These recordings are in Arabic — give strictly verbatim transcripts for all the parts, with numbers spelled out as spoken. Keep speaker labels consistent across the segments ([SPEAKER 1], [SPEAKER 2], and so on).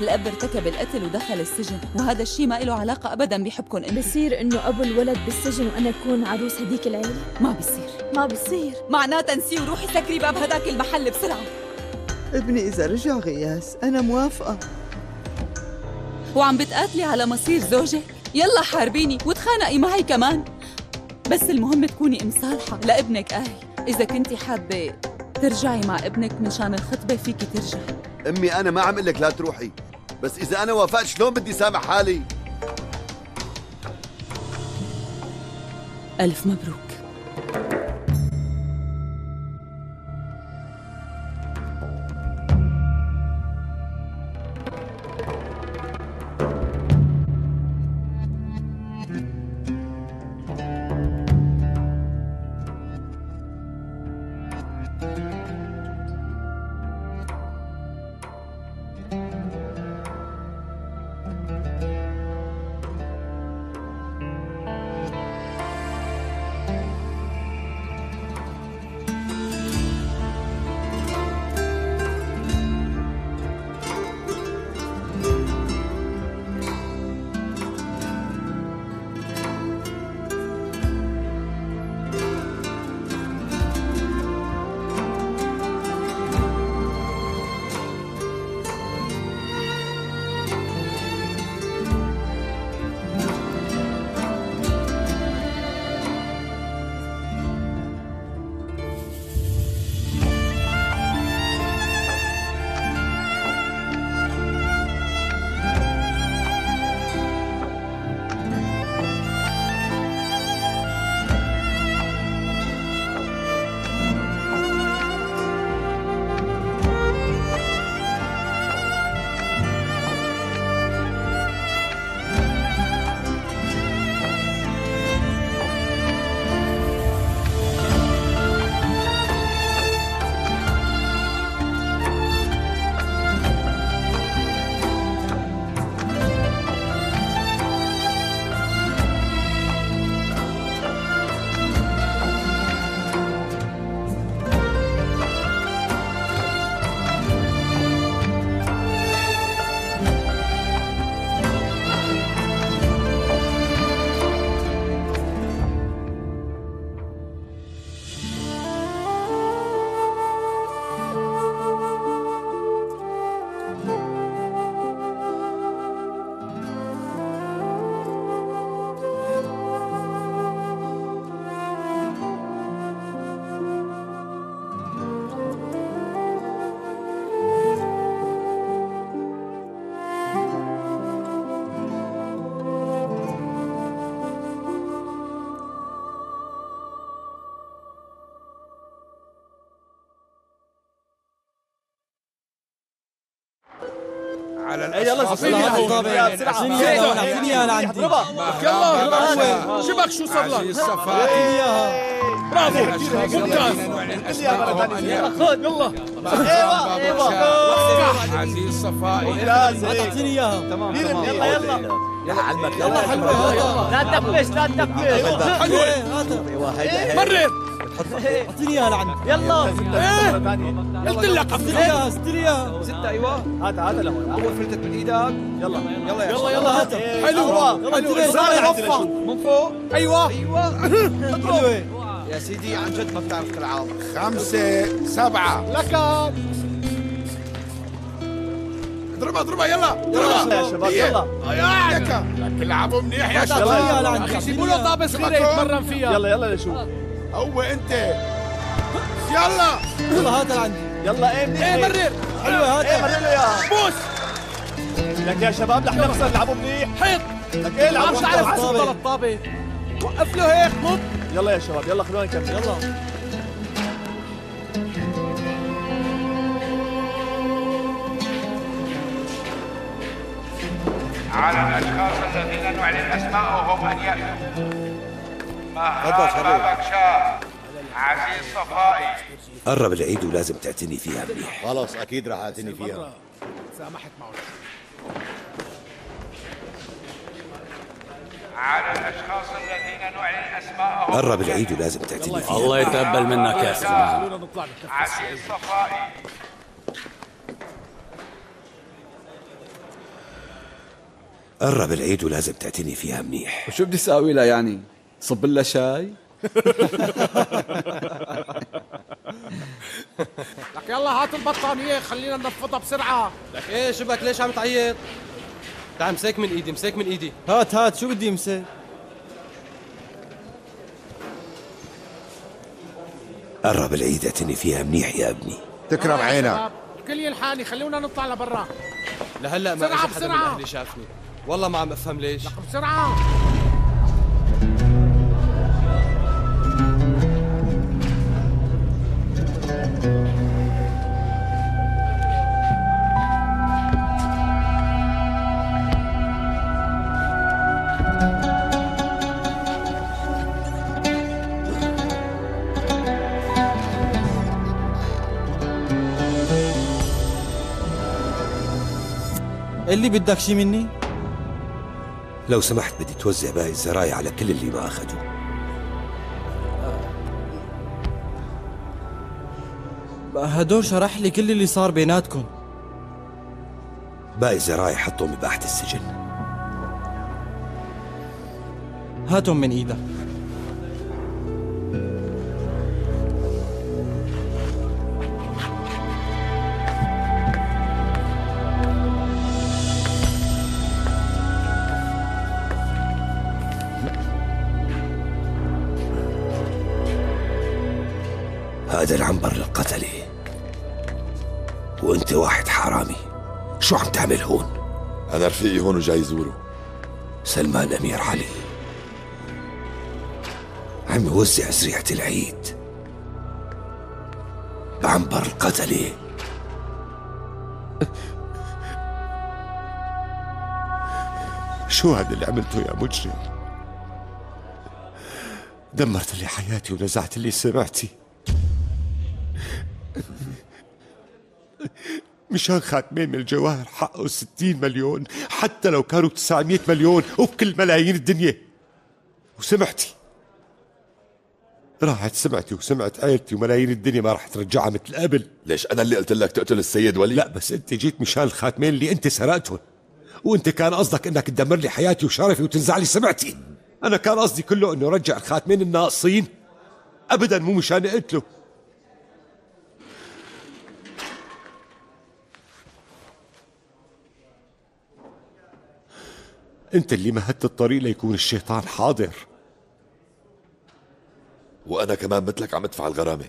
[SPEAKER 1] الأب ارتكب القتل ودخل السجن، وهذا الشيء ما له علاقة أبداً بحبكم انتم.
[SPEAKER 2] بصير إنه أبو الولد بالسجن وأنا أكون عروس هديك العيلة؟
[SPEAKER 1] ما بصير.
[SPEAKER 2] ما بصير.
[SPEAKER 1] معناتها انسيه وروحي سكري باب هداك المحل بسرعة.
[SPEAKER 3] ابني إذا رجع غياس أنا موافقة.
[SPEAKER 1] وعم بتقاتلي على مصير زوجك؟ يلا حاربيني وتخانقي معي كمان، بس المهم تكوني ام صالحة لابنك آهي. إذا كنتي حابة ترجعي مع ابنك مشان الخطبة فيكي ترجعي.
[SPEAKER 4] أمي أنا ما عم قلك لا تروحي، بس إذا أنا وافقت شلون بدي سامح حالي؟
[SPEAKER 1] ألف مبروك.
[SPEAKER 5] على الأسف. يلا
[SPEAKER 6] صفيني بسرعة صفيني أنا عندي.
[SPEAKER 5] يلا شبك شو صار لك؟ برافو ممتاز.
[SPEAKER 6] يلا خذ يلا. ايوه ايوه
[SPEAKER 5] عزيز صفائي
[SPEAKER 6] ممتاز. اعطيني اياها. تمام تمام. يلا يلا يلا علمك. يلا حلوة. لا تدبش لا تدبش.
[SPEAKER 5] حلوة. مرر.
[SPEAKER 6] اعطيني اياها لعندك. يلا.
[SPEAKER 5] قلت لك
[SPEAKER 6] اعطيني اياها اعطيني اياها.
[SPEAKER 7] ستة ايوه. هات هات لهون. اول فلتت من ايدك. يلا يلا
[SPEAKER 6] يلا يلا هاتها.
[SPEAKER 5] حلو
[SPEAKER 6] حلو. يلا
[SPEAKER 7] من فوق.
[SPEAKER 5] ايوه
[SPEAKER 7] ايوه.
[SPEAKER 6] حلوة.
[SPEAKER 7] يا سيدي عن جد ما بتعرف تلعب.
[SPEAKER 5] خمسة سبعة
[SPEAKER 6] لك.
[SPEAKER 5] اضربها اضربها يلا
[SPEAKER 6] يلا يا شباب يلا.
[SPEAKER 5] ياك العبوا منيح يا شباب.
[SPEAKER 6] اخي
[SPEAKER 5] سيبوا له طابة صغيرة يتمرن فيها.
[SPEAKER 6] يلا يلا نشوف.
[SPEAKER 5] هو انت يلا
[SPEAKER 6] يلا هاتها لعندي. يلا ايه منيح.
[SPEAKER 5] ايه مرر.
[SPEAKER 6] حلوة هاتها.
[SPEAKER 7] ايه مرر له اياها.
[SPEAKER 5] بوس
[SPEAKER 6] لك يا شباب رح نخسر. العبوا منيح.
[SPEAKER 5] حيط.
[SPEAKER 6] لك ايه العبوا.
[SPEAKER 5] مش عارف توصل الطابة. وقف له هيك نط.
[SPEAKER 6] يلا يا شباب يلا خلونا نكمل. يلا.
[SPEAKER 8] على الأشخاص الذين نعلن أسماءهم أن يأتوا. مهار بابك شاه عزيز صفائي.
[SPEAKER 9] قرب العيد ولازم تعتني فيها منيح.
[SPEAKER 4] خلص أكيد رح أعتني فيها.
[SPEAKER 5] سامحت معه.
[SPEAKER 8] على الأشخاص الذين نعلن أسماءهم.
[SPEAKER 9] قرب العيد ولازم تعتني فيها.
[SPEAKER 10] الله يتقبل منك يا سيدي.
[SPEAKER 8] عزيز صفائي.
[SPEAKER 9] قرب العيد ولازم تعتني فيها منيح.
[SPEAKER 7] وشو بدي اساوي لها يعني؟ صب لها شاي؟
[SPEAKER 5] لك يلا هات البطانية خلينا ننفضها بسرعة.
[SPEAKER 6] لك ايه شبك ليش عم تعيط؟ تعال مسك من ايدي مسك من ايدي.
[SPEAKER 7] هات هات شو بدي امسك؟
[SPEAKER 9] قرب العيد اعتني فيها منيح يا ابني.
[SPEAKER 4] تكرم عينك.
[SPEAKER 5] الكل يلحقني خلونا نطلع لبرا.
[SPEAKER 6] لهلا ما اجى
[SPEAKER 5] بسرعة
[SPEAKER 6] حدا من
[SPEAKER 5] بسرعة.
[SPEAKER 6] اهلي شافني. والله ما عم افهم ليش.
[SPEAKER 5] لك بسرعة.
[SPEAKER 7] اللي بدك شي مني؟
[SPEAKER 9] لو سمحت بدي توزع باقي الزرايع على كل اللي ما أخذوا.
[SPEAKER 7] هدول شرح لي كل اللي صار بيناتكم.
[SPEAKER 9] باقي الزرايع حطهم بباحة السجن.
[SPEAKER 7] هاتهم من ايدك.
[SPEAKER 9] هذا العنبر للقتلة وانت واحد حرامي. شو عم تعمل هون؟
[SPEAKER 4] انا رفيقي هون وجاي زوره.
[SPEAKER 9] سلمان امير علي عم يوزع زريعة العيد بعنبر القتلة.
[SPEAKER 11] شو هذا اللي عملته يا مجرم؟ دمرت لي حياتي ونزعت لي سمعتي مشان خاتمين من الجواهر حقه ستين مليون، حتى لو كانوا تسعمية مليون وبكل ملايين الدنيا. وسمعتي راحت سمعتي وسمعت عيلتي وملايين الدنيا ما راح ترجعها مثل قبل.
[SPEAKER 4] ليش انا اللي قلت لك تقتل السيد ولي؟
[SPEAKER 11] لا بس انت جيت مشان الخاتمين اللي انت سرقتهم، وانت كان قصدك انك تدمر لي حياتي وشرفي وتنزع لي سمعتي. انا كان قصدي كله انه رجع الخاتمين الناقصين، ابدا مو مشان اقتله. انت اللي مهدت الطريق ليكون الشيطان حاضر.
[SPEAKER 4] وانا كمان مثلك عم ادفع الغرامة.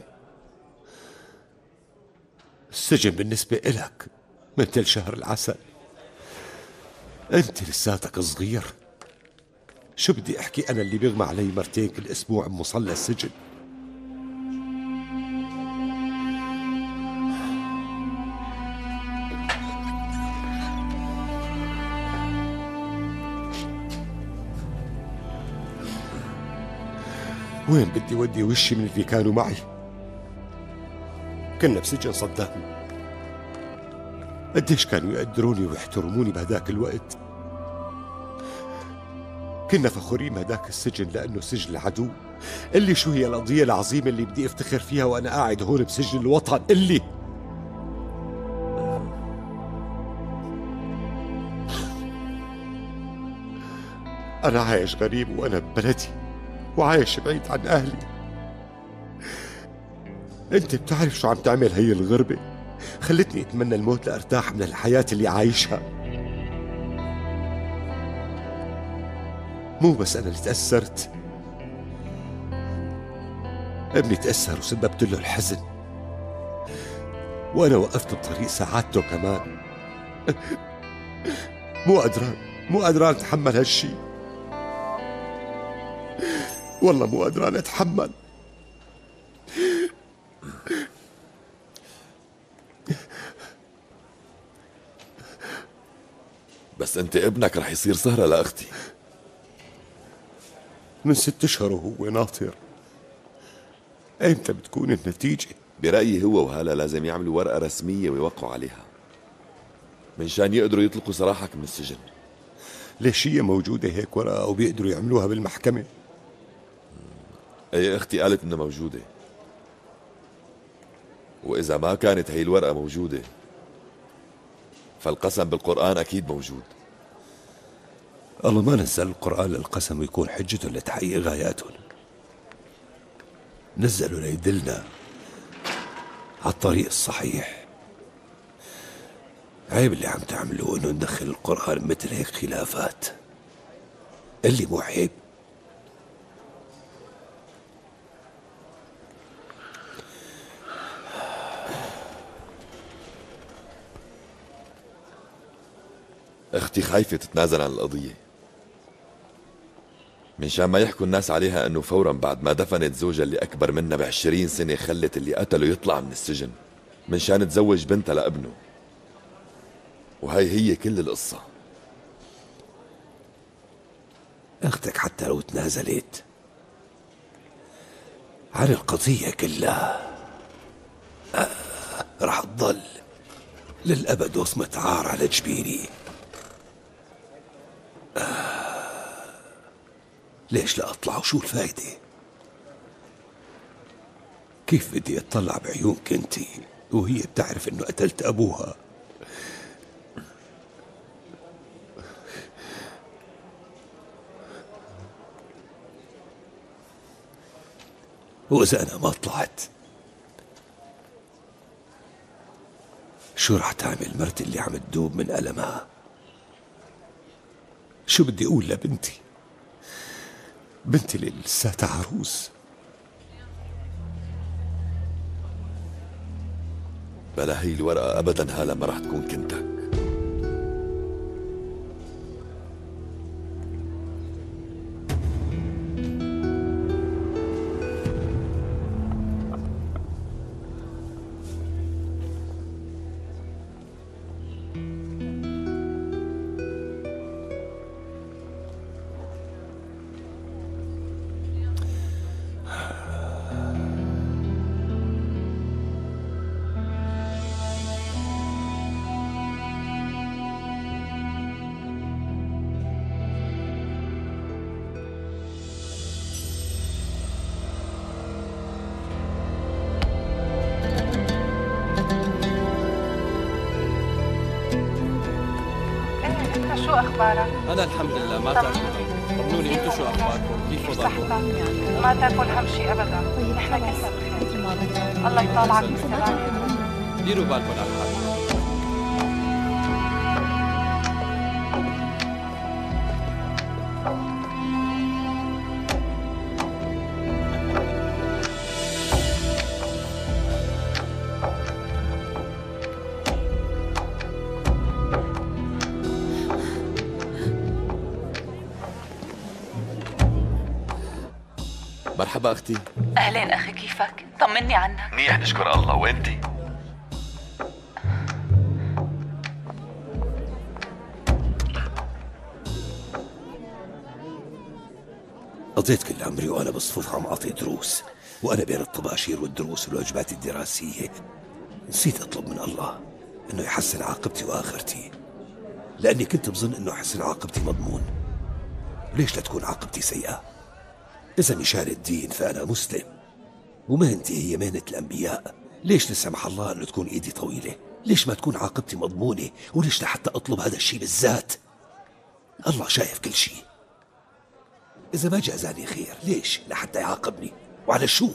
[SPEAKER 11] السجن بالنسبة إلك مثل شهر العسل، انت لساتك صغير. شو بدي احكي انا اللي بيغمى علي مرتين كل اسبوع بمصلى السجن؟ وين بدي ودي وشي من اللي كانوا معي؟ كنا بسجن صدام، قديش كانوا يقدروني ويحترموني بهداك الوقت. كنا فخورين بهداك السجن لأنه سجن العدو. اللي شو هي القضية العظيمة اللي بدي افتخر فيها وأنا قاعد هون بسجن الوطن؟ اللي أنا عايش غريب وأنا ببلدي وعايش بعيد عن أهلي. أنت بتعرف شو عم تعمل هي الغربة؟ خلتني أتمنى الموت لأرتاح من الحياة اللي عايشها. مو بس أنا اللي تأثرت، ابني تأثر وسببت له الحزن، وأنا وقفت بطريق سعادته كمان. مو قدران مو قدران أتحمل هالشي، والله مو قدران أتحمل.
[SPEAKER 4] بس انت ابنك رح يصير سهرة لأختي.
[SPEAKER 11] من ست اشهر وهو ناطر. ايمتى بتكون النتيجة؟
[SPEAKER 4] برأيي هو وهلا لازم يعملوا ورقة رسمية ويوقعوا عليها من شان يقدروا يطلقوا سراحك من السجن.
[SPEAKER 11] ليش هي موجودة هيك ورقة أو بيقدروا يعملوها بالمحكمة؟
[SPEAKER 4] اي اختي قالت انها موجودة، واذا ما كانت هي الورقة موجودة فالقسم بالقرآن اكيد موجود.
[SPEAKER 9] الله ما نزل القرآن للقسم ويكون حجة لتحقيق غاياتهم، نزلوا ليدلنا على الطريق الصحيح. عيب اللي عم تعملوه انه ندخل القرآن مثل هيك خلافات، اللي مو عيب.
[SPEAKER 4] اختي خايفة تتنازل عن القضية من شان ما يحكوا الناس عليها انه فورا بعد ما دفنت زوجها اللي اكبر منها بعشرين سنة خلت اللي قتله يطلع من السجن من شان تزوج بنتها لابنه. وهي هي كل القصة.
[SPEAKER 9] اختك حتى لو تنازلت عن القضية كلها آه رح تضل للأبد وصمة عار على جبيني. آه ليش لا أطلع وشو الفايدة؟ كيف بدي أطلع بعيونك انتي وهي بتعرف إنه قتلت أبوها؟ وإذا أنا ما طلعت شو رح تعمل مرتي اللي عم تدوب من ألمها؟ شو بدي أقول لبنتي، بنتي اللي لساتها عروس؟
[SPEAKER 4] بلا هي الورقة أبدا هالة ما رح تكون كنتك.
[SPEAKER 7] أنا الحمد لله ما تاكل. طمنوني أنتوا شو أخباركم؟ كيف وضعكم؟
[SPEAKER 12] ما تاكل هم شيء أبدا. نحن كلنا بخير. الله يطالعك بسلامة.
[SPEAKER 7] ديروا بالكم على حالكم.
[SPEAKER 4] مرحبا اختي.
[SPEAKER 1] اهلين اخي، كيفك؟ طمني عنك.
[SPEAKER 4] منيح نشكر الله، وانتي؟
[SPEAKER 9] قضيت كل عمري وانا بالصفوف عم اعطي دروس، وانا بين الطباشير والدروس والواجبات الدراسيه نسيت اطلب من الله انه يحسن عاقبتي واخرتي، لاني كنت بظن انه حسن عاقبتي مضمون. ليش لا تكون عاقبتي سيئه؟ إذا مشان الدين فأنا مسلم، ومهنتي هي مهنة الأنبياء. ليش لا سمح الله أنه تكون إيدي طويلة؟ ليش ما تكون عاقبتي مضمونة؟ وليش لحتى أطلب هذا الشيء بالذات؟ الله شايف كل شيء. إذا ما جازاني خير ليش لحتى يعاقبني؟ وعلى شو؟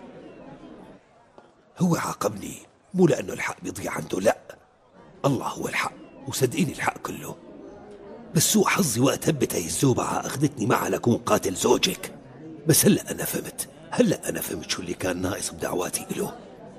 [SPEAKER 9] هو عاقبني مو لأنه الحق بيضيع عنده، لا، الله هو الحق، وصدقيني الحق كله. بس سوء حظي وقت هبت هي الزوبعة أخذتني معها لكون قاتل زوجك. بس هلأ أنا فهمت، هلأ أنا فهمت شو اللي كان ناقص بدعواتي إله.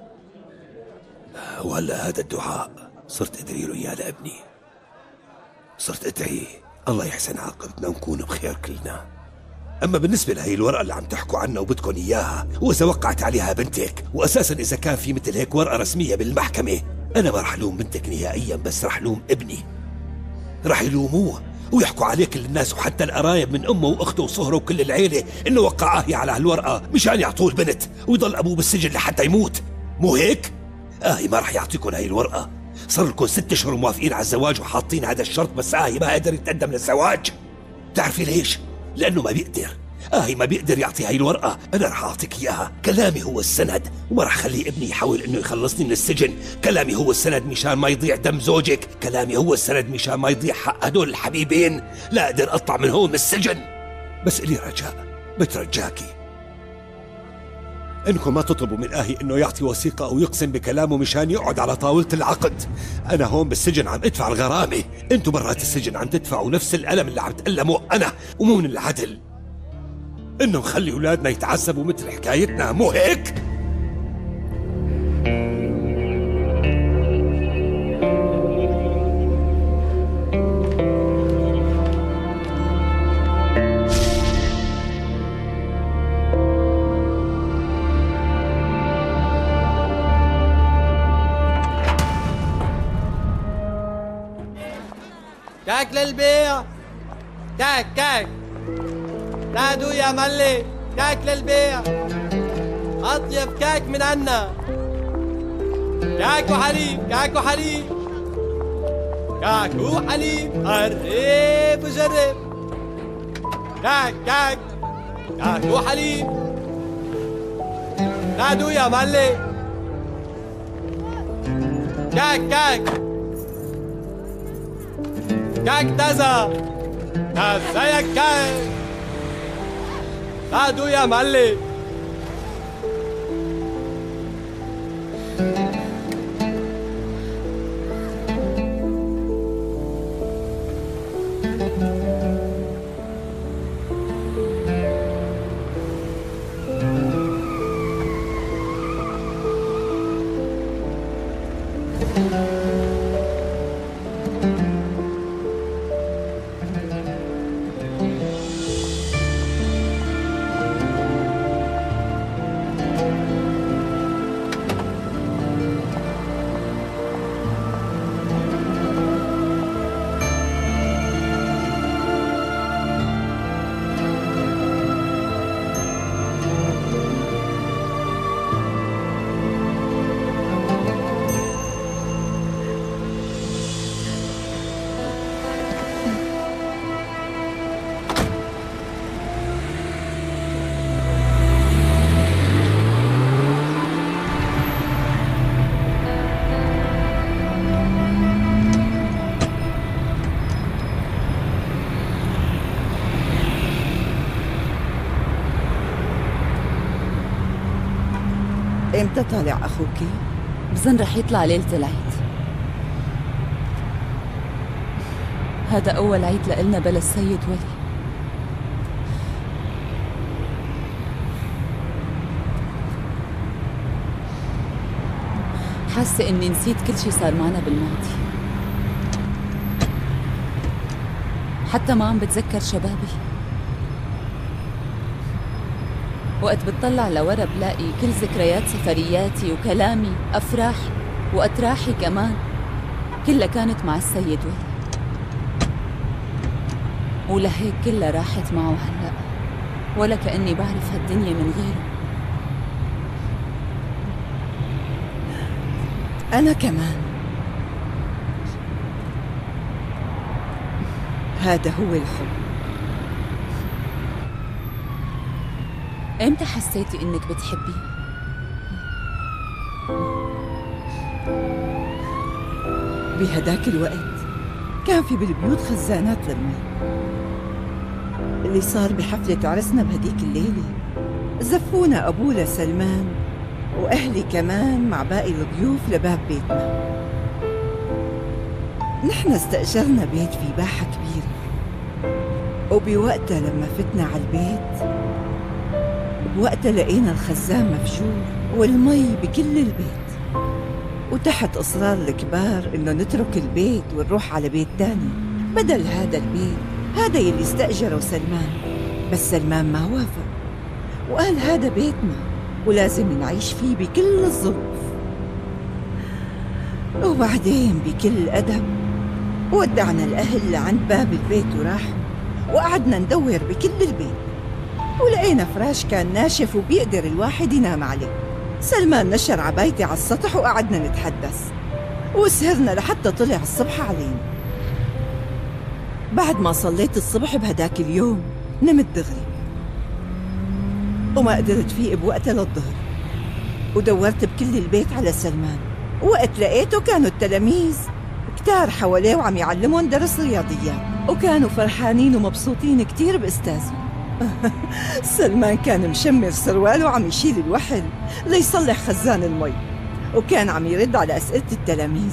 [SPEAKER 9] وهلأ هذا الدعاء صرت أدري له إياه لابني. صرت أدعي الله يحسن عاقبتنا ونكون بخير كلنا. أما بالنسبة لهي الورقة اللي عم تحكوا عنها وبدكن إياها، وإذا وقعت عليها بنتك، وأساسا إذا كان في مثل هيك ورقة رسمية بالمحكمة، أنا ما رح لوم بنتك نهائيا، بس رح لوم ابني. رح يلوموه ويحكوا عليه كل الناس وحتى القرايب من امه واخته وصهره وكل العيله انه وقع اهي على هالورقه مشان يعطوه البنت ويضل ابوه بالسجن لحتى يموت. مو هيك؟ اهي ما رح يعطيكم هاي الورقه. صار لكم ست اشهر موافقين على الزواج وحاطين هذا الشرط، بس اهي ما قدر يتقدم للزواج. بتعرفي ليش؟ لانه ما بيقدر. آهي ما بيقدر يعطي هاي الورقة، أنا رح أعطيك إياها. كلامي هو السند، وما رح خلي ابني يحاول إنه يخلصني من السجن. كلامي هو السند مشان ما يضيع دم زوجك، كلامي هو السند مشان ما يضيع حق هدول الحبيبين. لا أقدر أطلع من هون من السجن، بس إلي رجاء بترجاكي إنكم ما تطلبوا من آهي إنه يعطي وثيقة أو يقسم بكلامه مشان يقعد على طاولة العقد. أنا هون بالسجن عم أدفع الغرامة، أنتوا برات السجن عم تدفعوا نفس الألم اللي عم تألمه أنا. ومو من العدل إنه نخلي أولادنا يتعذبوا مثل حكايتنا، مو هيك؟
[SPEAKER 6] كاك للبيع، كاك كاك نادوا يا ملي، كاك للبيع، أطيب كاك من عنا، كاك وحليب، كاك وحليب، كاك وحليب، قرب وجرب، كاك كاك كاك وحليب، نادوا يا ملي، كاك كاك كاك تازا، تازا يا كاك، نادوا يا ملي.
[SPEAKER 3] امتى طالع اخوكي؟
[SPEAKER 1] بظن رح يطلع ليلة العيد. هذا أول عيد لإلنا بلا السيد ولي. حاسة إني نسيت كل شي صار معنا بالماضي، حتى ما عم بتذكر شبابي. وقت بتطلع لورا بلاقي كل ذكريات سفرياتي وكلامي، أفراحي وأتراحي كمان، كلها كانت مع السيد ولي، ولهيك كلها راحت معه هلأ، ولا كأني بعرف هالدنيا من غيره.
[SPEAKER 3] أنا كمان. هذا هو الحب.
[SPEAKER 1] امتى حسيتي انك بتحبيه؟
[SPEAKER 3] بهداك الوقت كان في بالبيوت خزانات للمي. اللي صار بحفلة عرسنا بهديك الليلة، زفونا أبونا سلمان وأهلي كمان مع باقي الضيوف لباب بيتنا. نحن استأجرنا بيت في باحة كبيرة، وبوقتها لما فتنا على البيت، بوقتها لقينا الخزان مفجور والمي بكل البيت، وتحت إصرار الكبار إنه نترك البيت ونروح على بيت تاني بدل هذا البيت، هذا يلي استأجره سلمان. بس سلمان ما وافق وقال هذا بيتنا ولازم نعيش فيه بكل الظروف. وبعدين بكل أدب ودعنا الأهل لعند باب البيت وراحوا، وقعدنا ندور بكل البيت ولقينا فراش كان ناشف وبيقدر الواحد ينام عليه. سلمان نشر عبايتي على السطح وقعدنا نتحدث وسهرنا لحتى طلع الصبح علينا. بعد ما صليت الصبح بهداك اليوم نمت دغري، وما قدرت فيق بوقتها للظهر، ودورت بكل البيت على سلمان. وقت لقيته كانوا التلاميذ كتار حواليه وعم يعلمهم درس رياضيات، وكانوا فرحانين ومبسوطين كتير بأستاذهم. سلمان كان مشمر سرواله وعم يشيل الوحل ليصلح خزان المي، وكان عم يرد على أسئلة التلاميذ.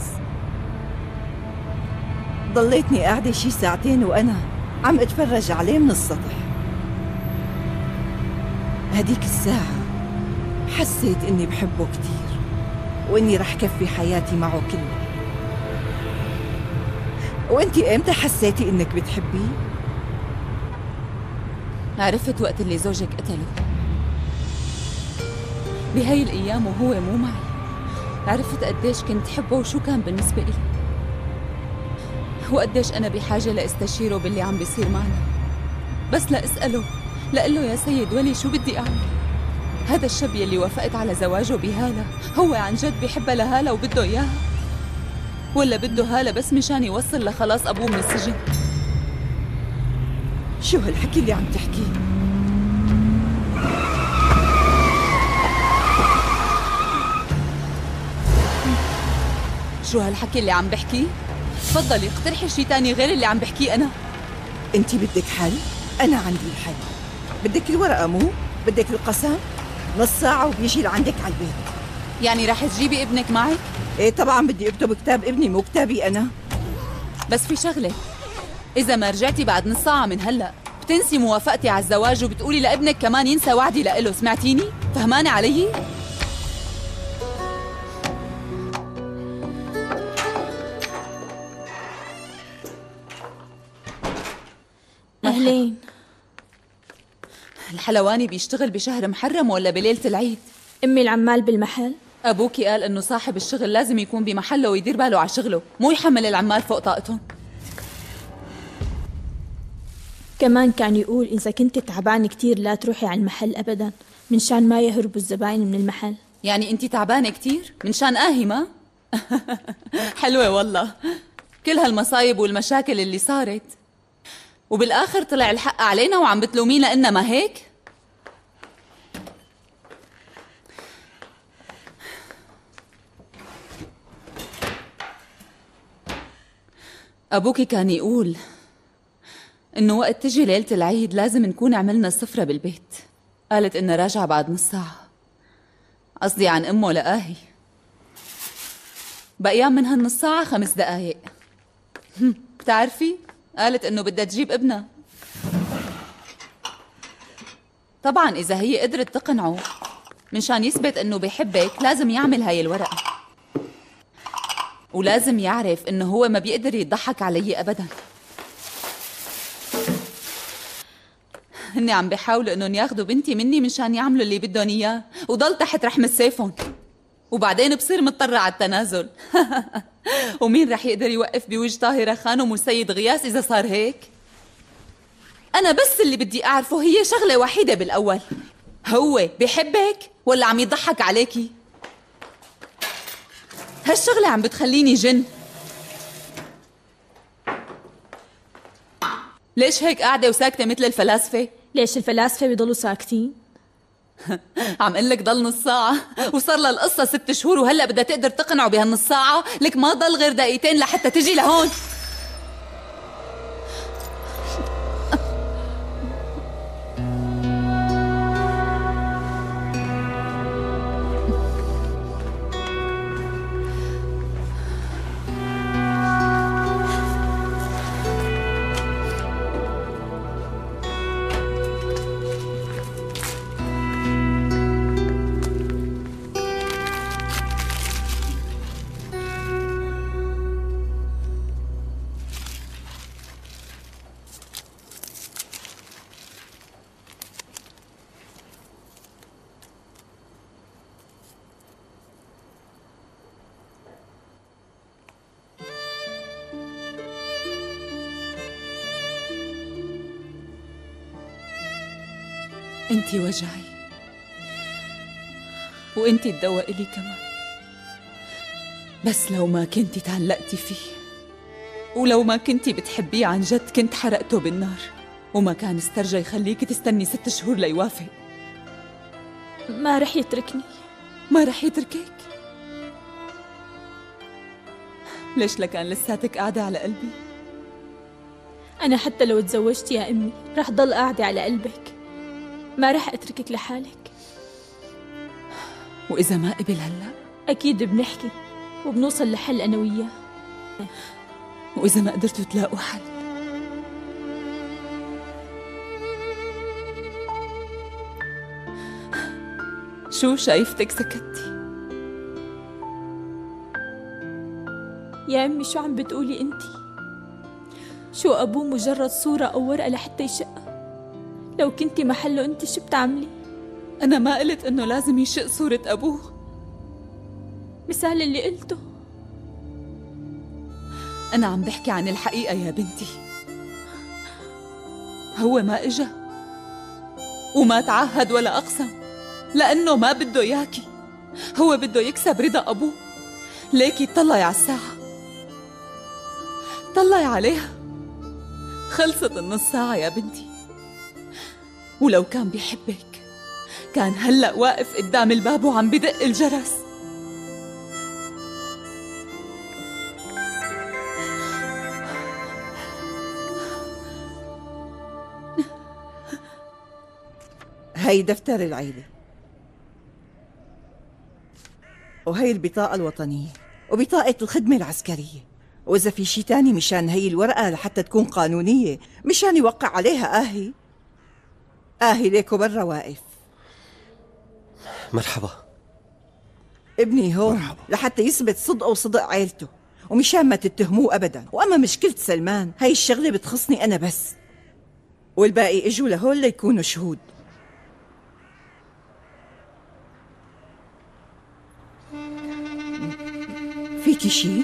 [SPEAKER 3] ضليتني قاعدة شي ساعتين وأنا عم أتفرج عليه من السطح. هديك الساعة حسيت إني بحبه كتير، وإني رح كفي حياتي معه كله. وإنتي إمتى حسيتي إنك بتحبيه؟
[SPEAKER 1] عرفت وقت اللي زوجك قتله، بهاي الأيام وهو مو معي. عرفت قديش كنت حبه وشو كان بالنسبة إلي، وقديش أنا بحاجة لأستشيره باللي عم بيصير معنا، بس لأسأله لقله يا سيد ولي شو بدي أعمل؟ هذا الشاب يلي وافقت على زواجه بهالة هو عن جد بيحبها لهالة وبده إياها، ولا بده هالة بس مشان يوصل لخلاص أبوه من السجن؟
[SPEAKER 3] شو هالحكي اللي عم تحكيه؟
[SPEAKER 1] شو هالحكي اللي عم بحكيه؟ تفضلي اقترحي شي تاني غير اللي عم بحكيه أنا.
[SPEAKER 3] انتي بدك حل؟ أنا عندي الحل. بدك الورقة مو؟ بدك القسم؟ نص ساعة وبيجي لعندك على البيت.
[SPEAKER 1] يعني رح تجيبي ابنك معك؟
[SPEAKER 3] ايه طبعا بدي اكتب كتاب ابني مو كتابي أنا.
[SPEAKER 1] بس في شغلة، إذا ما رجعتي بعد نص ساعة من هلأ بتنسي موافقتي على الزواج وبتقولي لابنك كمان ينسى وعدي لإله، سمعتيني؟ فهمانة علي؟
[SPEAKER 2] أهلين.
[SPEAKER 1] الحلواني بيشتغل بشهر محرم ولا بليلة العيد؟
[SPEAKER 2] أمي العمال بالمحل.
[SPEAKER 1] أبوكي قال إنه صاحب الشغل لازم يكون بمحله ويدير باله على شغله، مو يحمل العمال فوق طاقتهم.
[SPEAKER 2] كمان كان يقول إذا كنت تعبانة كتير لا تروحي على المحل أبداً، من شان ما يهربوا الزباين من المحل.
[SPEAKER 1] يعني أنت تعبانة كتير؟ من شان آهمة؟ حلوة والله، كل هالمصايب والمشاكل اللي صارت وبالآخر طلع الحق علينا وعم بتلومينا إننا ما هيك؟ أبوكي كان يقول إنه وقت تجي ليلة العيد لازم نكون عملنا السفرة بالبيت. قالت إنها راجعة بعد نص ساعة، قصدي عن أمه لآهي. بقيان من هالنص ساعة خمس دقايق. بتعرفي؟ قالت إنه بدها تجيب ابنها. طبعاً إذا هي قدرت تقنعه منشان يثبت إنه بيحبك لازم يعمل هاي الورقة، ولازم يعرف إنه هو ما بيقدر يضحك علي أبداً. هني عم بيحاولوا إنهم ياخدوا بنتي مني منشان يعملوا اللي بدهم إياه وضل تحت رحمة سيفهم، وبعدين بصير مضطرة على التنازل. ومين رح يقدر يوقف بوجه طاهرة خانم وسيد غياس إذا صار هيك؟ أنا بس اللي بدي أعرفه هي شغلة وحيدة بالأول، هو بيحبك ولا عم يضحك عليكي؟ هالشغلة عم بتخليني جن. ليش هيك قاعدة وساكتة مثل الفلاسفة؟
[SPEAKER 2] ليش الفلاسفة بيضلوا ساكتين؟
[SPEAKER 1] عم قلك ضل نص ساعة وصار لها القصة ست شهور وهلأ بدها تقدر تقنعه بهالنص ساعة؟ لك ما ضل غير دقيقتين لحتى تجي لهون. انتي وجعي وانتي الدواء إلي كمان، بس لو ما كنتي تعلقتي فيه ولو ما كنتي بتحبيه عن جد كنت حرقته بالنار، وما كان استرجى يخليكي تستني ست شهور ليوافق.
[SPEAKER 2] ما رح يتركني.
[SPEAKER 1] ما رح يتركك؟ ليش لكان لساتك قاعدة على قلبي؟
[SPEAKER 2] أنا حتى لو تزوجت يا أمي رح ضل قاعدة على قلبك، ما رح أتركك لحالك.
[SPEAKER 1] وإذا ما قبل هلأ؟
[SPEAKER 2] أكيد بنحكي وبنوصل لحل أنا وياه.
[SPEAKER 1] وإذا ما قدرتوا تلاقوا حل؟ شو شايفتك سكتي؟
[SPEAKER 2] يا أمي شو عم بتقولي أنتي؟ شو أبوه مجرد صورة أو ورقة لحتى يشقها؟ لو كنتي محله أنتي شو بتعملي؟
[SPEAKER 1] أنا ما قلت إنه لازم يشق صورة أبوه،
[SPEAKER 2] مثال اللي قلته.
[SPEAKER 1] أنا عم بحكي عن الحقيقة يا بنتي. هو ما إجا وما تعهد ولا أقسم، لأنه ما بده إياكي، هو بده يكسب رضا أبوه. ليكي طلعي على الساعة، طلعي عليها، خلصت النص ساعة يا بنتي. ولو كان بيحبك كان هلأ واقف قدام الباب وعم بدق الجرس.
[SPEAKER 3] هاي دفتر العيلة، وهي البطاقة الوطنية، وبطاقة الخدمة العسكرية، وإذا في شي تاني مشان هي الورقة لحتى تكون قانونية، مشان يوقع عليها آهي. آهي ليكو برا واقف.
[SPEAKER 9] مرحبا.
[SPEAKER 3] ابني هون مرحبا. لحتى يثبت صدقه وصدق عيلته، ومشان ما تتهموه أبدا. وأما مشكلة سلمان هاي الشغلة بتخصني أنا بس، والباقي إجوا لهون ليكونوا شهود. فيكي شي؟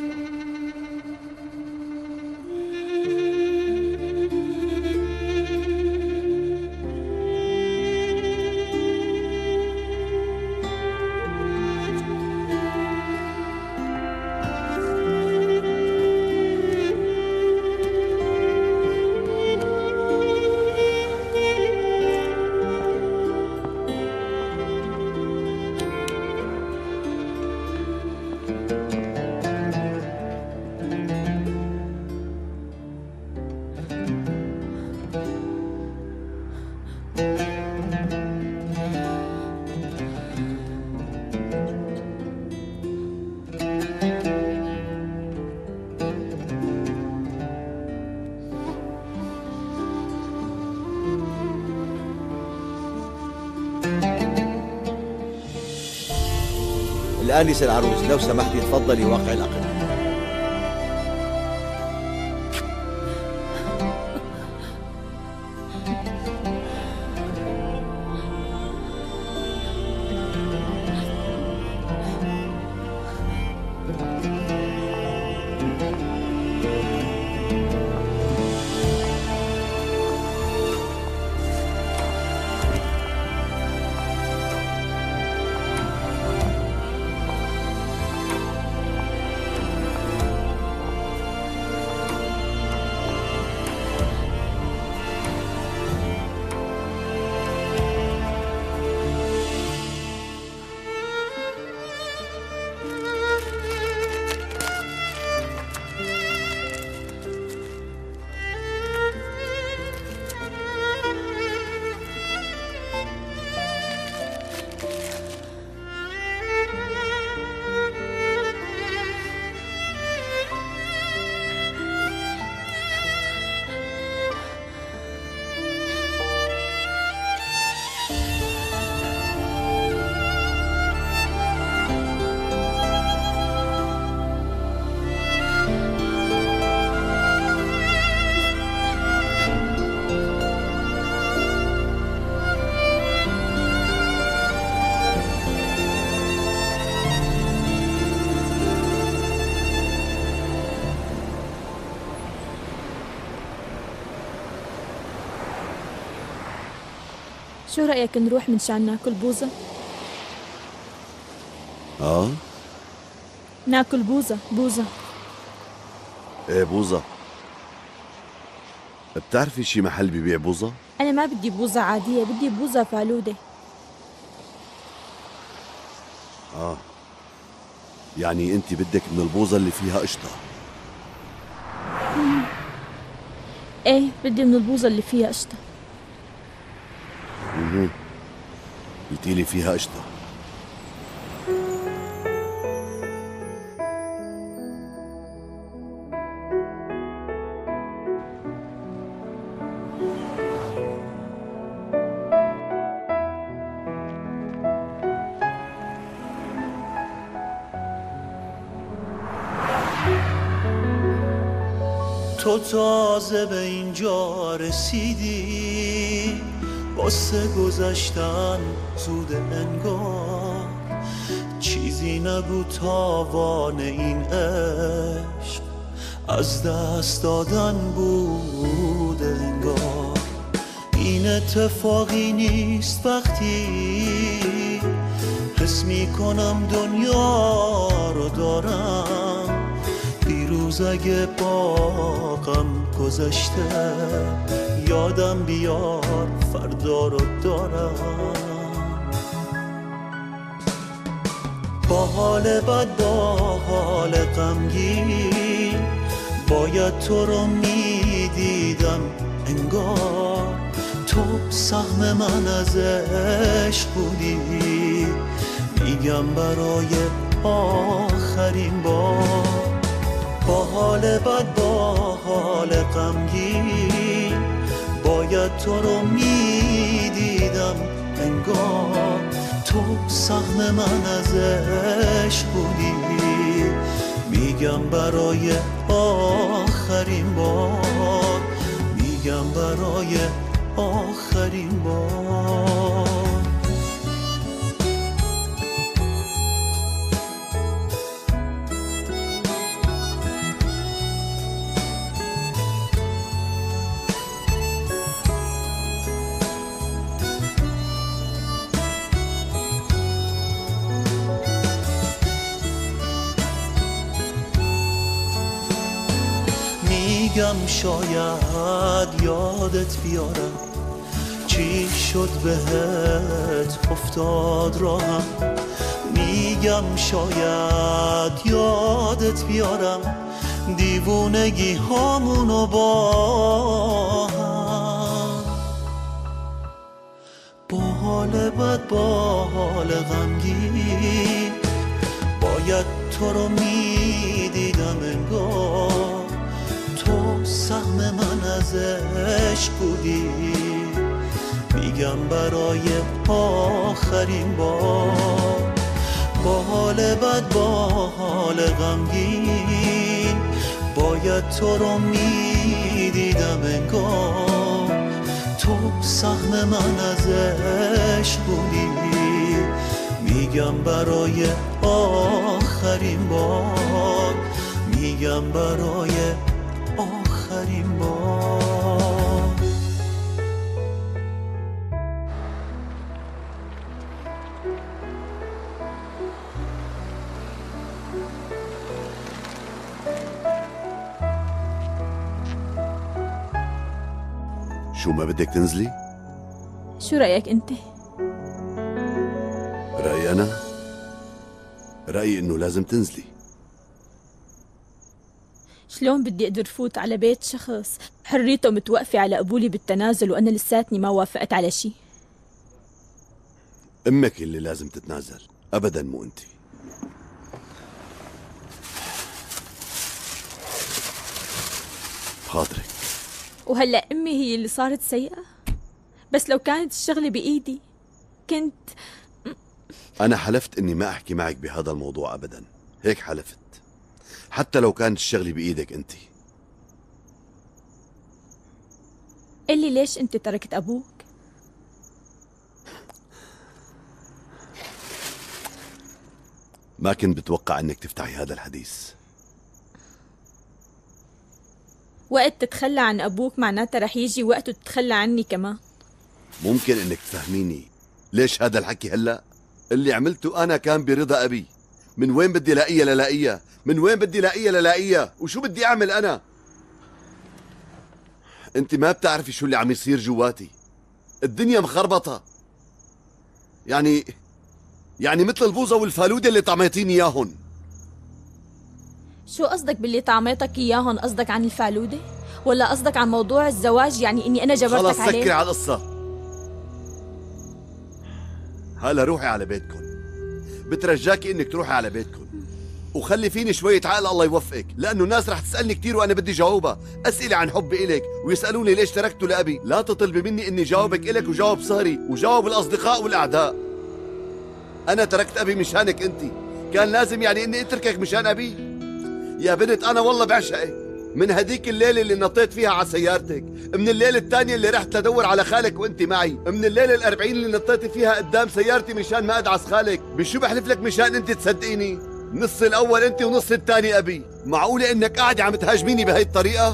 [SPEAKER 6] الآنسة العروس لو سمحتي تفضلي واقع العقد.
[SPEAKER 2] شو رأيك نروح من شان ناكل بوظة؟
[SPEAKER 13] اه
[SPEAKER 2] ناكل بوظة بوظة.
[SPEAKER 13] ايه بوظة؟ بتعرفي شي محل بيبيع بوظة؟
[SPEAKER 2] أنا ما بدي بوظة عادية، بدي بوظة فالودة.
[SPEAKER 13] اه يعني انت بدك من البوظة اللي فيها قشطة؟
[SPEAKER 2] ايه بدي من البوظة اللي فيها قشطة.
[SPEAKER 13] اها قلتي لي فيها قشطة.
[SPEAKER 14] تو تازه به اینجا رسیدی، واسه گذشتن زود انگار، چیزی نگو تاوان این عشق از دست دادن بود انگار. این اتفاقی نیست وقتی حس میکنم دنیا رو دارم، دیروز اگه باقم گذشته یادم بیار فردا رو دارم. با حال بد با حال غمگین باید تو رو میدیدم انگار، تو سهم من از عشق بودی، میگم برای آخرین بار. با حال بد با حال غمگین باید تو رو میدیدم انگار، تو سهم من از عشق بودی، میگم برای آخرین بار، میگم برای آخرین بار. میگم شاید یادت بیارم چی شد بهت افتاد راهم، میگم شاید یادت بیارم دیوونگی هامونو با هم. با حال بد با حال غمگین باید تو رو میدیدم انگار، تو سهم من از عشق بودی، میگم برای آخرین بار. با حال بد با حال غمگین باید تو رو میدیدم انگار، تو سهم من از عشق بودی، میگم برای آخرین بار، میگم برای آخرین بار.
[SPEAKER 13] شو ما بدك تنزلي؟
[SPEAKER 2] شو رأيك انت؟
[SPEAKER 13] رأيي أنا؟ رأيي إنه لازم تنزلي.
[SPEAKER 2] شلون بدي أقدر فوت على بيت شخص حريته متوقفة على قبولي بالتنازل وأنا لساتني ما وافقت على شيء؟
[SPEAKER 13] أمك اللي لازم تتنازل، أبدا مو أنتي. بخاطرك.
[SPEAKER 2] وهلأ أمي هي اللي صارت سيئة؟ بس لو كانت الشغلة بإيدي كنت...
[SPEAKER 13] أنا حلفت إني ما أحكي معك بهذا الموضوع أبدا، هيك حلفت، حتى لو كانت الشغلة بإيدك أنت.
[SPEAKER 2] قلي ليش أنت تركت أبوك؟
[SPEAKER 13] ما كنت بتوقع إنك تفتحي هذا الحديث.
[SPEAKER 2] وقت تتخلى عن أبوك معناتها رح يجي وقت تتخلى عني كمان.
[SPEAKER 13] ممكن إنك تفهميني ليش هذا الحكي هلأ؟ اللي عملته أنا كان برضا أبي. من وين بدي لاقيها للاقيها؟ من وين بدي لاقيها للاقيها؟ وشو بدي أعمل أنا؟ أنت ما بتعرفي شو اللي عم يصير جواتي. الدنيا مخربطة. يعني يعني مثل البوظة والفالودة اللي طعميتيني إياهن.
[SPEAKER 2] شو قصدك باللي طعميتك إياهن؟ قصدك عن الفالودة؟ ولا قصدك عن موضوع الزواج، يعني إني أنا جبرتك
[SPEAKER 13] خلص
[SPEAKER 2] عليه؟
[SPEAKER 13] سكري على القصة. هلا روحي على بيتكم. بترجاكي إنك تروحي على بيتكم وخلي فيني شوية عقل، الله يوفقك، لأنه الناس رح تسألني كتير وأنا بدي جاوبها، أسئلة عن حبي إلك، ويسألوني ليش تركته لأبي. لا تطلبي مني إني جاوبك إلك وجاوب صهري وجاوب الأصدقاء والأعداء. أنا تركت أبي مشانك أنت، كان لازم يعني إني أتركك مشان أبي؟ يا بنت أنا والله بعشقك، من هديك الليلة اللي نطيت فيها على سيارتك، من الليلة الثانية اللي رحت لدور على خالك وأنت معي، من الليلة الأربعين اللي نطيتي فيها قدام سيارتي مشان ما أدعس خالك. بشو بحلف لك مشان أنت تصدقيني؟ نص الأول أنت ونص الثاني أبي. معقولة إنك قاعدة عم تهاجميني بهي الطريقة؟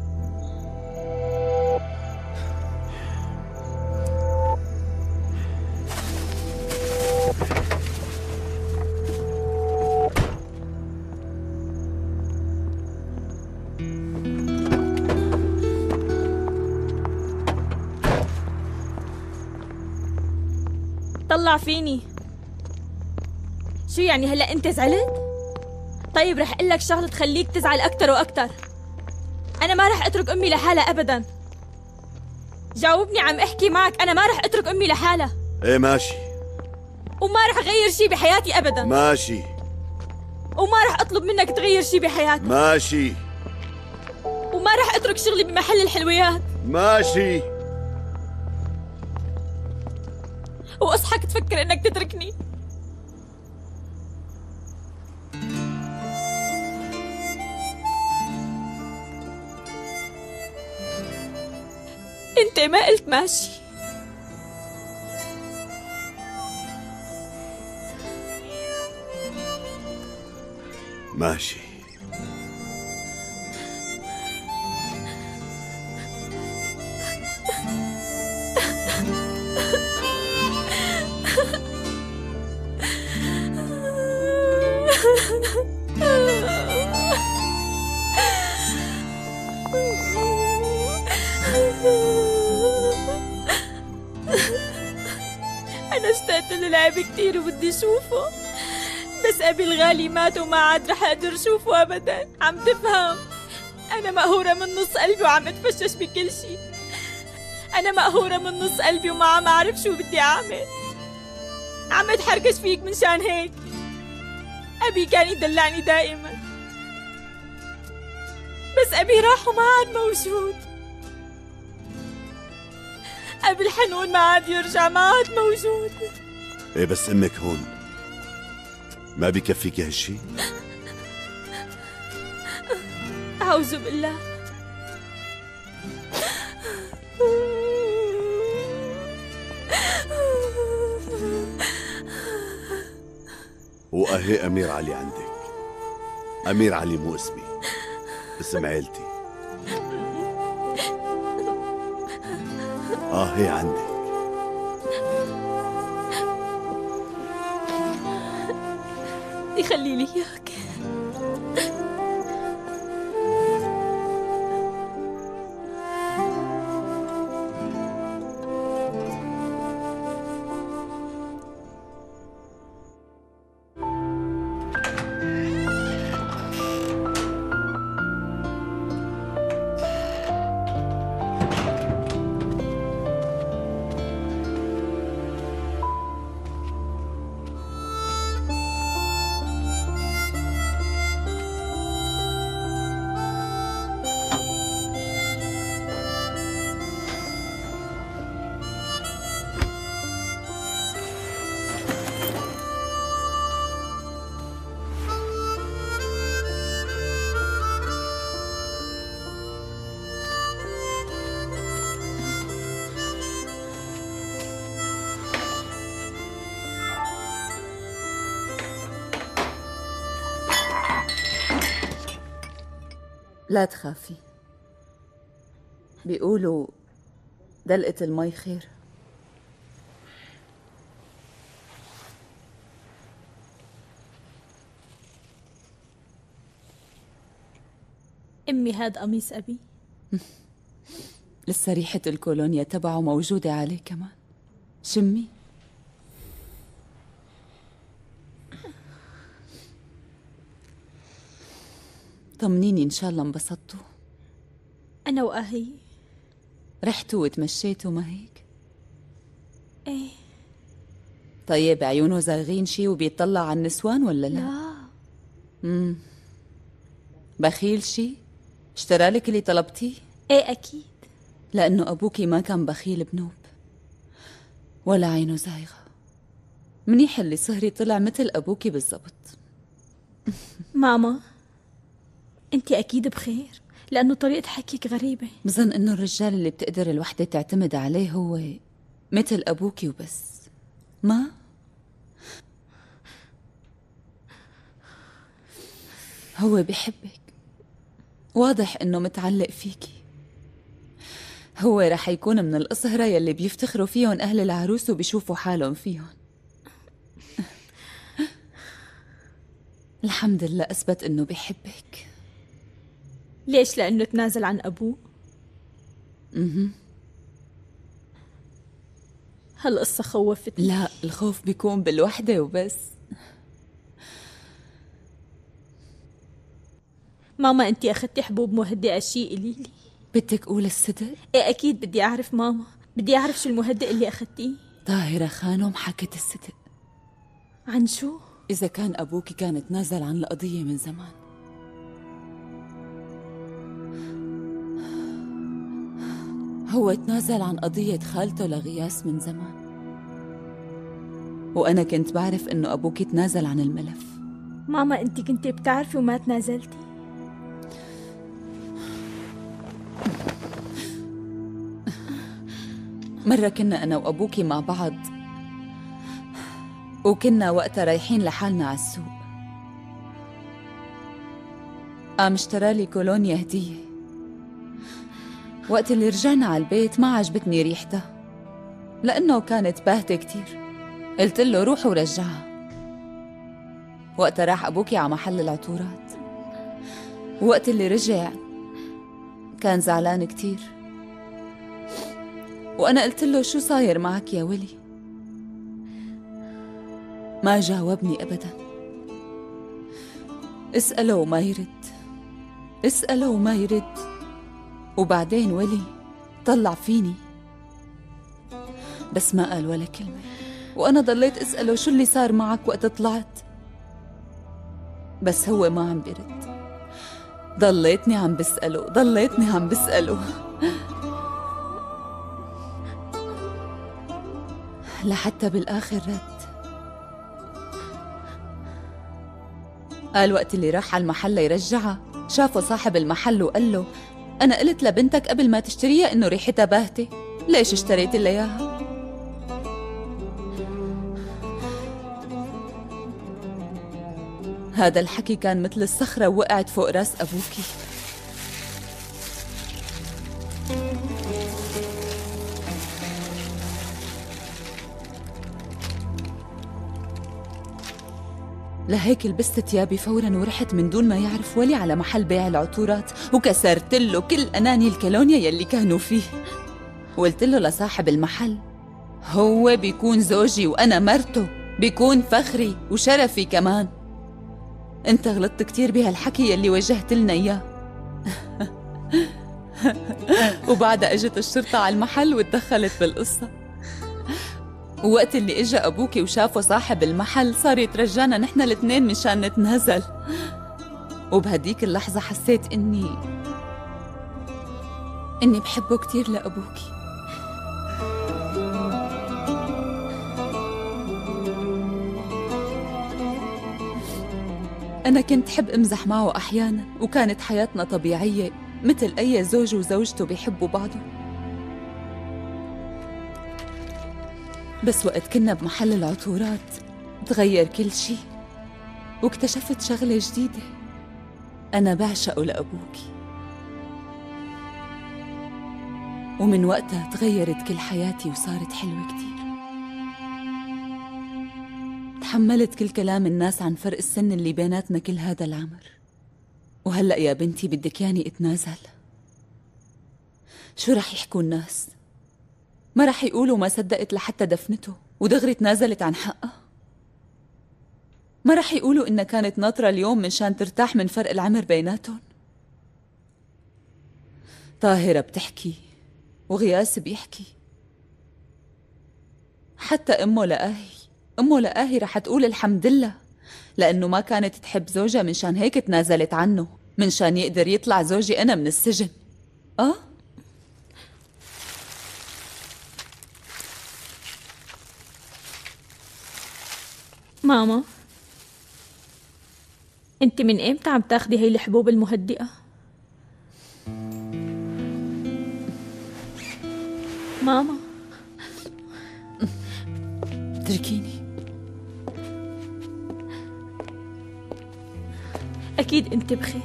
[SPEAKER 2] طلع فيني. شو يعني هلا انت زعلت؟ طيب رح اقول لك شغله تخليك تزعل اكثر واكثر. انا ما رح اترك امي لحالها ابدا. جاوبني، عم احكي معك، انا ما رح اترك امي لحالها.
[SPEAKER 13] ايه ماشي.
[SPEAKER 2] وما رح اغير شي بحياتي ابدا.
[SPEAKER 13] ماشي.
[SPEAKER 2] وما رح اطلب منك تغير شي بحياتي.
[SPEAKER 13] ماشي.
[SPEAKER 2] وما رح اترك شغلي بمحل الحلويات.
[SPEAKER 13] ماشي.
[SPEAKER 2] واصحك تفكر انك تتركني. انت ما قلت ماشي.
[SPEAKER 13] ماشي.
[SPEAKER 2] أنا اشتقت للعب كتير وبدي أشوفه، بس أبي الغالي مات وما عاد رح أقدر أشوفه أبدا. عم تفهم؟ أنا مقهورة من نص قلبي وعم أتفشش بكل شي. أنا مقهورة من نص قلبي وما عم أعرف شو بدي أعمل. عم أتحركش فيك منشان هيك. أبي كان يدلعني دائما، بس أبي راح وما عاد موجود. أبي الحنون ما عاد يرجع، ما عاد موجود.
[SPEAKER 13] ايه بس امك هون، ما بكفيك هالشي؟
[SPEAKER 2] أعوذ بالله.
[SPEAKER 13] وأهي أمير علي عندك. أمير علي مو اسمي، اسم عيلتي. آه هي عندك.
[SPEAKER 2] يخلي لي إياك.
[SPEAKER 1] لا تخافي، بيقولوا دلقة المي خير.
[SPEAKER 2] أمي هاد قميص أبي.
[SPEAKER 1] لسه ريحة الكولونيا تبعه موجودة عليه كمان. شمي. طمنيني إن شاء الله انبسطتوا.
[SPEAKER 2] أنا وأهي
[SPEAKER 1] رحتوا وتمشيتوا ما هيك؟
[SPEAKER 2] إيه.
[SPEAKER 1] طيب عيونه زاغين شي وبيطلع على النسوان ولا لا؟
[SPEAKER 2] لا.
[SPEAKER 1] امم بخيل شي؟ اشترى لك اللي طلبتيه؟
[SPEAKER 2] إيه أكيد.
[SPEAKER 1] لأنه أبوكي ما كان بخيل بنوب ولا عينه زايغة. منيح اللي صهري طلع مثل أبوكي بالضبط.
[SPEAKER 2] ماما أنت أكيد بخير، لأنه طريقة حكيك غريبة.
[SPEAKER 1] بظن إنه الرجال اللي بتقدر الوحدة تعتمد عليه هو مثل أبوكي وبس. ما هو بيحبك، واضح إنه متعلق فيكي. هو رح يكون من الأصهرة يلي بيفتخروا فيهم أهل العروس وبيشوفوا حالهم فيهم. الحمد لله أثبت إنه بيحبك.
[SPEAKER 2] ليش؟ لأنه تنازل عن أبوه؟
[SPEAKER 1] اها.
[SPEAKER 2] هالقصة خوفتني.
[SPEAKER 1] لا، الخوف بيكون بالوحدة وبس.
[SPEAKER 2] ماما أنتي أخدتي حبوب مهدئة شي قليلي؟
[SPEAKER 1] بدك قول الصدق؟
[SPEAKER 2] إيه أكيد بدي أعرف ماما، بدي أعرف شو المهدئ اللي أخدتيه.
[SPEAKER 1] طاهرة خانم حكت الصدق.
[SPEAKER 2] عن شو؟
[SPEAKER 1] إذا كان أبوكي كان تنازل عن القضية من زمان. هو تنازل عن قضية خالته لغياس من زمان، وأنا كنت بعرف إنه أبوكي تنازل عن الملف.
[SPEAKER 2] ماما أنتي كنتي بتعرفي وما تنازلتي.
[SPEAKER 1] مرة كنا أنا وأبوكي مع بعض، وكنا وقتها رايحين لحالنا على السوق. قام اشترى لي كولونيا هدية. وقت اللي رجعنا على البيت ما عجبتني ريحتها لأنه كانت باهتة كتير. قلت له روح ورجعها. وقتها راح أبوكي على محل العطورات، وقت اللي رجع كان زعلان كتير. وأنا قلت له شو صاير معك يا ولي؟ ما جاوبني أبدا. اسأله وما يرد، اسأله وما يرد. وبعدين ولي طلع فيني بس ما قال ولا كلمة. وأنا ضليت أسأله شو اللي صار معك وقت طلعت، بس هو ما عم بيرد. ضليتني عم بسأله، ضليتني عم بسأله لحتى بالآخر رد. قال وقت اللي راح على المحل يرجعها شافه صاحب المحل وقال له أنا قلت لبنتك قبل ما تشتريها إنه ريحتها باهتة، ليش اشتريت لها إياها؟ هذا الحكي كان مثل الصخرة وقعت فوق راس أبوكي. لهيك لبست ثيابي فورا ورحت من دون ما يعرف ولي على محل بيع العطورات، وكسرت له كل أناني الكالونيا يلي كانوا فيه. وقلت له لصاحب المحل هو بيكون زوجي وأنا مرته، بيكون فخري وشرفي كمان. انت غلطت كتير بهالحكي يلي وجهت لنا اياه. وبعدها اجت الشرطة على المحل وتدخلت بالقصة. ووقت اللي اجى ابوكي وشافه صاحب المحل صار يترجانا نحن الاثنين مشان نتنازل. وبهديك اللحظة حسيت اني اني بحبه كتير لابوكي. أنا كنت حب أمزح معه أحياناً، وكانت حياتنا طبيعية مثل أي زوج وزوجته بيحبوا بعضهم. بس وقت كنا بمحل العطورات تغير كل شي، واكتشفت شغلة جديدة. أنا بعشقه لأبوكي، ومن وقتها تغيرت كل حياتي وصارت حلوة كتير. تحملت كل كلام الناس عن فرق السن اللي بيناتنا كل هذا العمر. وهلأ يا بنتي بدك ياني اتنازل؟ شو رح يحكوا الناس؟ ما رح يقولوا ما صدقت لحتى دفنته ودغري تنازلت عن حقها؟ ما رح يقولوا إنها كانت ناطرة اليوم منشان ترتاح من فرق العمر بيناتهم. طاهرة بتحكي وغياس بيحكي، حتى أمه لآهي أمه لآهي رح تقول الحمد لله، لأنه ما كانت تحب زوجها منشان هيك تنازلت عنه، منشان يقدر يطلع زوجي أنا من السجن. آه؟
[SPEAKER 2] ماما، انت من امتى عم تاخدي هي الحبوب المهدئة؟ ماما
[SPEAKER 1] اتركيني.
[SPEAKER 2] اكيد انت بخير.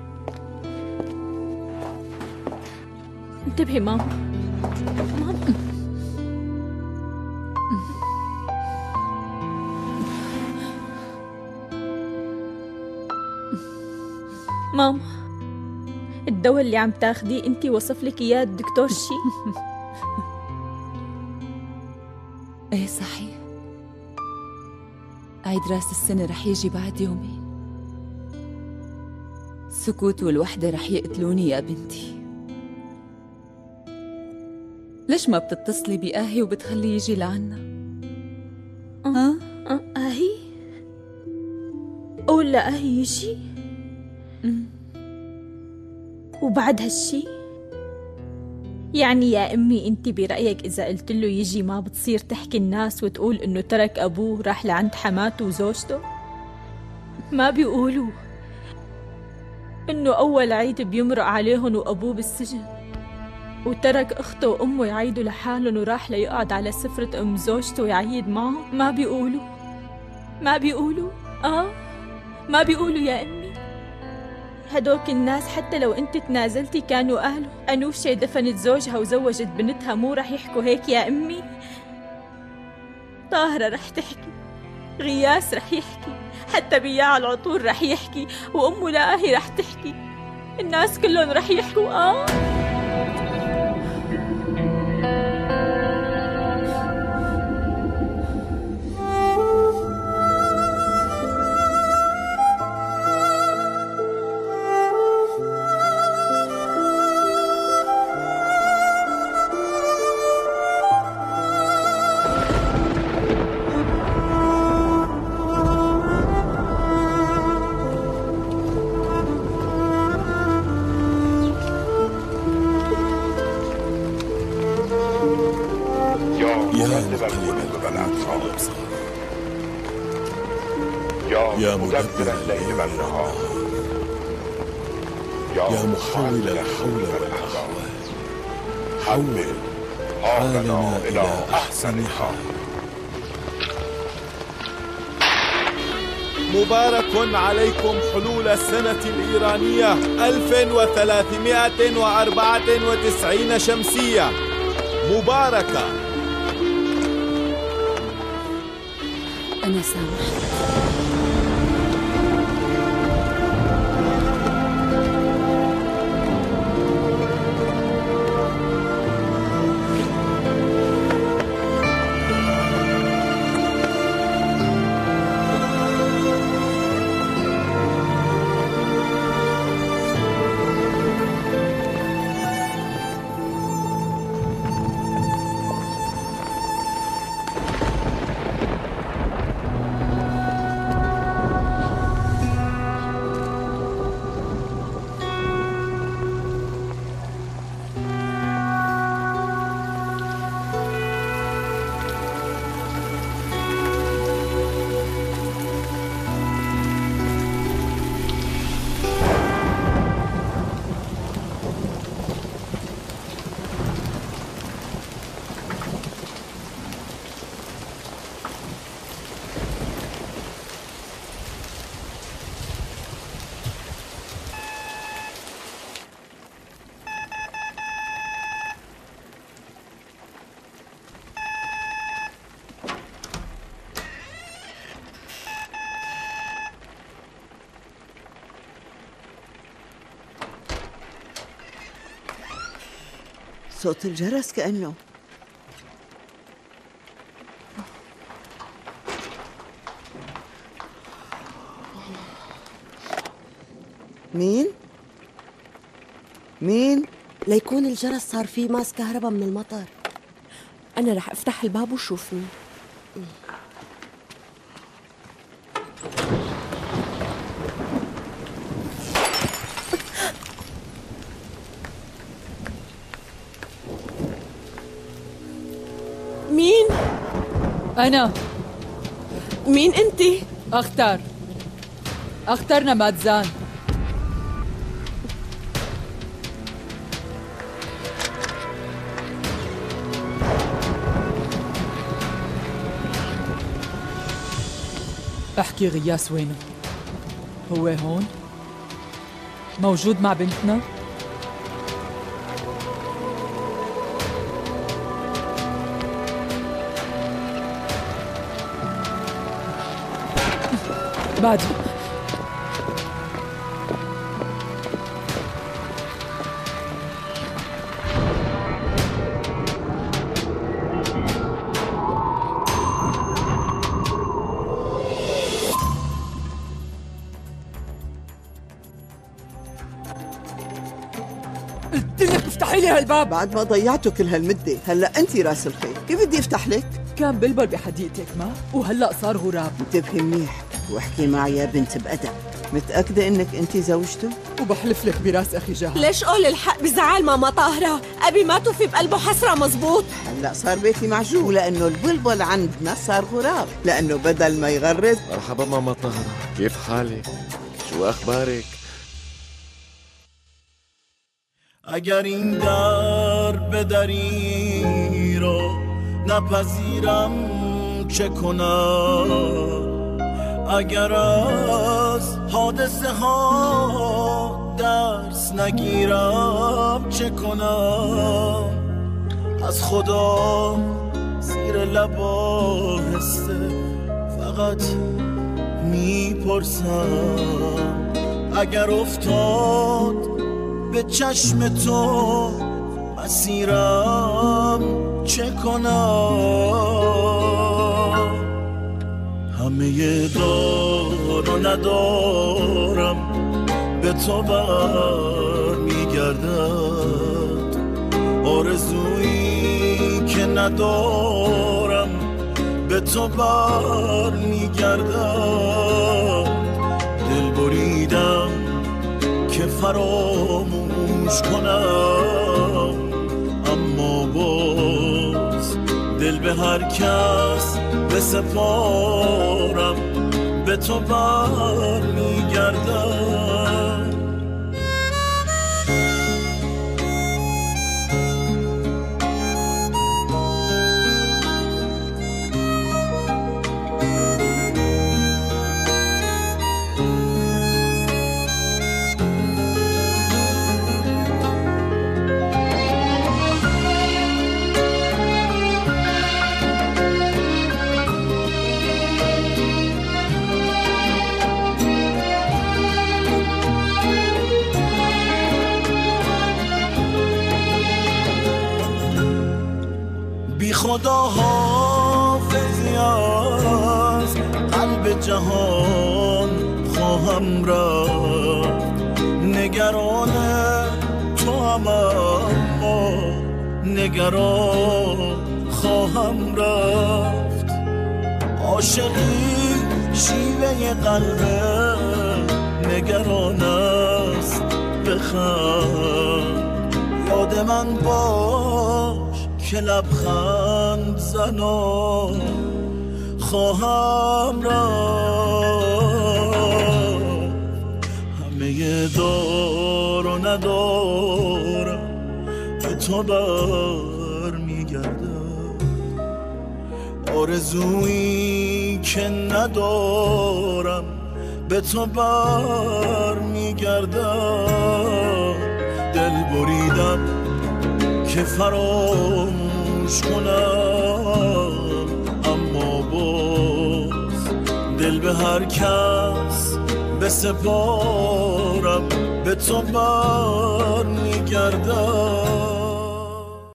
[SPEAKER 2] انتبهي ماما. ماما ماما، الدواء اللي عم تاخديه انت وصف لك اياه الدكتور شي؟
[SPEAKER 1] ايه صحيح، عيد راس السنة رح يجي بعد يومين. السكوت والوحدة رح يقتلوني يا بنتي. ليش ما بتتصلي بآهي وبتخليه يجي لعنا؟
[SPEAKER 2] ها؟ آهي؟ قول لآهي يجي؟ وبعد هالشي يعني يا أمي أنت برأيك إذا قلت له يجي ما بتصير تحكي الناس وتقول إنه ترك أبوه راح لعند حماته وزوجته؟ ما بيقولوا إنه أول عيد بيمرق عليهم وأبوه بالسجن، وترك أخته وأمه يعيدوا لحالهم وراح ليقعد على سفرة أم زوجته ويعيد معهم؟ ما بيقولوا ما بيقولوا آه ما بيقولوا يا أمي. هدوك الناس حتى لو انت تنازلتي كانوا أهله. أنوشة دفنت زوجها وزوجت بنتها، مو رح يحكوا هيك يا أمي؟ طاهرة رح تحكي، غياس رح يحكي، حتى بياع العطور رح يحكي، وأمه لآهي رح تحكي، الناس كلهم رح يحكوا آه.
[SPEAKER 15] يا مدبر الليل والنهار، يا محول الحول والأحوال، حول حالنا إلى أحسن حال.
[SPEAKER 16] مبارك عليكم حلول السنة الإيرانية ألف وثلاثمائة وأربعة وتسعين شمسية مباركة.
[SPEAKER 1] أنا سامحت.
[SPEAKER 3] صوت الجرس كأنه.
[SPEAKER 17] مين؟
[SPEAKER 18] ليكون الجرس صار فيه ماس كهرباء من المطر. أنا رح أفتح الباب وشوف مين. مين؟
[SPEAKER 1] أنا.
[SPEAKER 18] مين أنتِ؟
[SPEAKER 1] أختار أخترنا ماتزان. احكي غياس وينه؟ هو هون؟ موجود مع بنتنا؟ بعدي.
[SPEAKER 3] قلت لك افتحي لي هالباب. بعد ما ضيعته كل هالمدة، هلا انت راس الخيل، كيف بدي افتح لك؟
[SPEAKER 1] كان بلبل بحديقتك ما وهلا صار غراب.
[SPEAKER 3] انتبهي منيح واحكي معي يا بنت بأدب. متأكدة انك انت زوجته؟
[SPEAKER 1] وبحلف لك براس اخي جهل.
[SPEAKER 18] ليش قول الحق بزعل ماما طاهرة؟ أبي ما توفي بقلبه حسرة مزبوط.
[SPEAKER 3] هلا صار بيتي معجون لأنه البلبل عندنا صار غراب، لأنه بدل ما يغرز.
[SPEAKER 19] مرحبا ماما طاهرة، كيف حالك؟ شو أخبارك؟
[SPEAKER 14] اگر این در به دری رو نپذیرم چه کنم؟ اگر از حادثه ها درس نگیرم چه کنم؟ از خدا زیر لب آهسته فقط میپرسم اگر افتاد به چشم تو مسیرم چه کنم؟ همه دار و ندارم به تو بر میگردد، آرزویی که ندارم به تو بر میگردد. دل بریدم که فراموش کنم، اما باز دل به هر کس بسپارم به تو بر میگردم. خدا حافظی از قلب جهان خواهم رفت، نگران تو هم اما نگران خواهم رفت. عاشقی شیوه قلبه نگران است، بخند یاد من باش که لبخند زنان خواهم رفت. همه دار و ندارم به تو بر میگردم، آرزویی که ندارم به تو بر میگردم. دل بریدم که فراموش کنم، اما باز دل به هر کس بسپارم به تو بر میگردم.